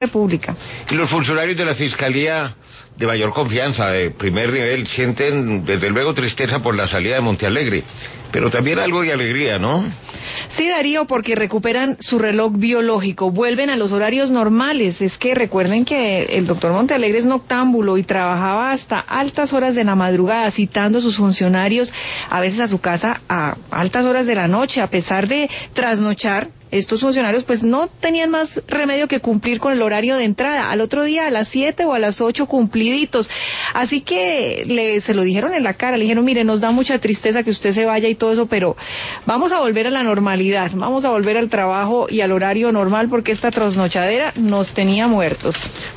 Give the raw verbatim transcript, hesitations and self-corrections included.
República. Y los funcionarios de la Fiscalía de mayor confianza, de primer nivel, sienten desde luego tristeza por la salida de Montealegre, pero también algo de alegría, ¿no? Sí, Darío, porque recuperan su reloj biológico, vuelven a los horarios normales. Es que recuerden que el doctor Montealegre es noctámbulo y trabajaba hasta altas horas de la madrugada, citando a sus funcionarios a veces a su casa a altas horas de la noche, a pesar de trasnochar. Estos funcionarios pues no tenían más remedio que cumplir con el horario de entrada, al otro día a las siete o a las ocho cumpliditos. Así que le, se lo dijeron en la cara, le dijeron, mire, nos da mucha tristeza que usted se vaya y todo eso, pero vamos a volver a la normalidad, vamos a volver al trabajo y al horario normal porque esta trasnochadera nos tenía muertos.